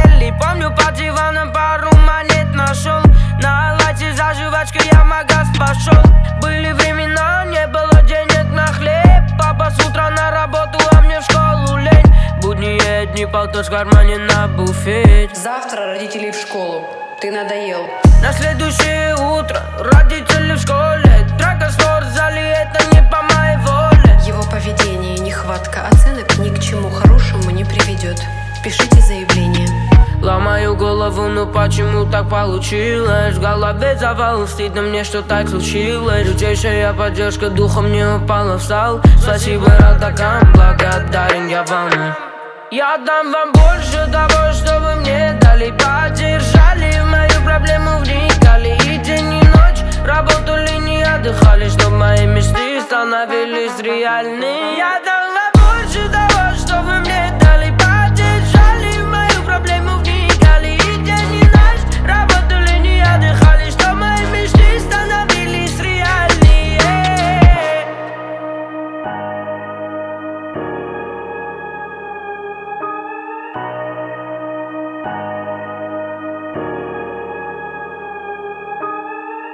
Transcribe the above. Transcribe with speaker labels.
Speaker 1: цели. Помню, под диваном пару монет нашел. На лайте за жвачкой я в магаз пошел. Были времена, не было денег на хлеб. Папа с утра на работу, а мне в школу лень. Будние дни, полтос в кармане на буфет.
Speaker 2: Завтра родителей в школу, ты надоел.
Speaker 1: На следующее утро родители в школе. Драка в спортзале, это не по моей воле.
Speaker 2: Его поведение и нехватка оценок ни к чему хорошему не приведет. Пишите заявление.
Speaker 1: Ломаю голову, ну почему так получилось? В голове завал, стыдно мне, что так случилось. Лютейшая поддержка духом не упала, встал. Спасибо родакам, благодарен я вам. Я дам вам больше того, что вы мне дали. Поддержали, в мою проблему вникали. И день, и ночь работали, не отдыхали, чтоб мои мечты становились реальны. Я дам